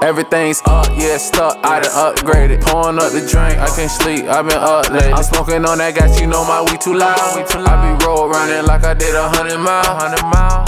Everything's up, yeah, stuck, I done upgraded. Pouring up the drink, I can't sleep, I been up late. I'm smoking on that gas, you know my weed too loud. I be roll running like I did 100 miles.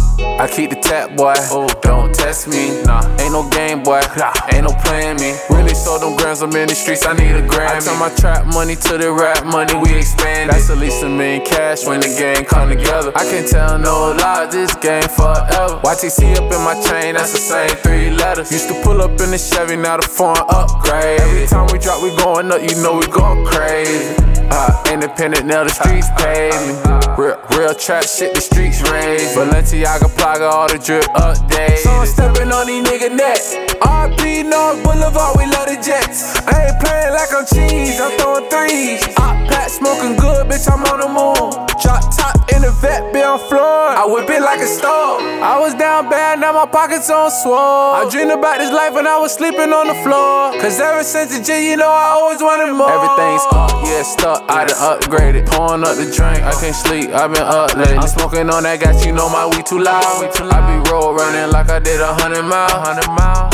I keep the tap, boy, don't test me. Nah, ain't no game, boy, ain't no playing me. Really sold them grams, I'm in the streets, I need a Grammy. I turn my trap money to the rap money, we expand. That's at least $1 million cash when the gang come together. I can't tell no lie, this game forever. YTC up in my chain, that's the same 3 letters. Used to pull up in the Chevy, now the foreign upgrade. Every time we drop, we going up, you know we going crazy. Independent, now the streets pay me. Real trap shit, the streets raise. Balenciaga, Plaga, all the drip updates. So I'm stepping on these nigga necks. RP North Boulevard, we love the Jets. I ain't playing like I'm cheese, I'm throwing threes. Pat smoking good, bitch, I'm on the moon. Drop top in the vet, be on floor. I whip it like a stove. I was down bad, now my pockets on swole. I dreamed about this life when I was sleeping on the floor. Cause ever since the G, you know I always wanted more. Everything's up, yeah, stuck, I done upgraded. Pouring up the drink, I can't sleep, I been up late. I'm smoking on that gas, you know my weed too loud. I be roll running like I did 100 miles.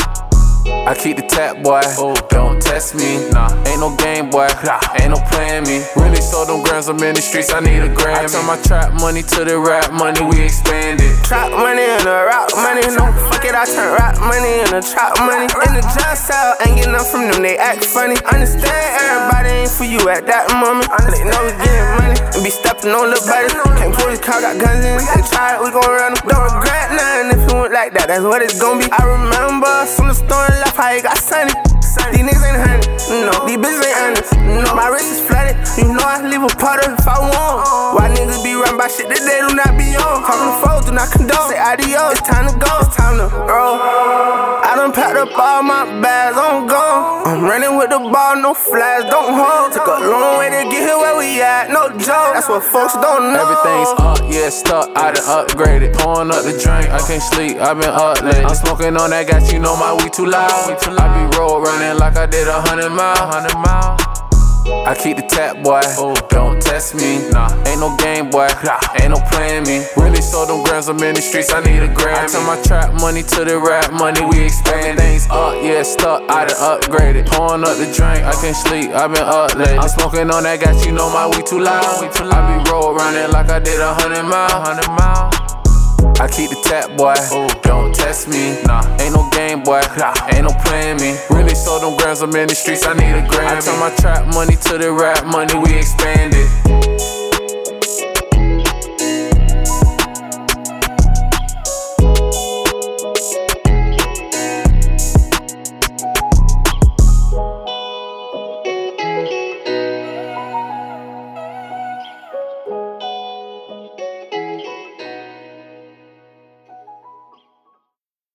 I keep the tap, boy, don't test me. Nah, ain't no game, boy, ain't no playing me. Really sold them grams, I'm in the streets, I need a Grammy. I turn my trap money to the rap money, we expanded. Trap money and the rap money, no fuck it, I turn rap money into trap money. In the jazz style, ain't get nothing from them, they act funny. Understand everybody ain't for you at that moment. They know we getting money and be stepping on the body. Can't pull this car, got guns in it, they try it, we gon' run them. Don't regret nothing if you went like that, that's what it's gon' be. I remember from the store left, how it got sunny. These niggas ain't honey, no, these bitches ain't honest. No, my wrist is flooded, you know I leave a putter if I want. Why niggas be run by shit that they do not be on? Talking to foes, do not condone. Say adios, it's time to go, it's time to roll. I done packed up all my bags, I'm gone. I'm running with the ball, no flags, don't hold. Took a long way to get here where we at, no joke. That's what folks don't know. Everything's up, yeah, stuck, I done upgraded. Pouring up the drink, I can't sleep, I been up late. I'm smoking on that gas, you know my weed too loud. I be roll running like I did 100 miles. I keep the tap, boy, don't test me. Nah, ain't no game, boy, ain't no playing me. Really sold them grams, I'm in the streets, I need a Grammy. I turn my trap money to the rap money, we expand. Everything's up, yeah, stuck, I done upgraded. Pouring up the drink, I can't sleep, I been up late. I'm smoking on that gas, you know my weed too loud. I be roll running like I did 100 miles. I keep the tap, boy, don't test me. Nah, ain't no game, boy, ain't no playing me. Really sold them grams, I'm in the streets, I need a Grammy. I turn my trap money to the rap money, we expanded.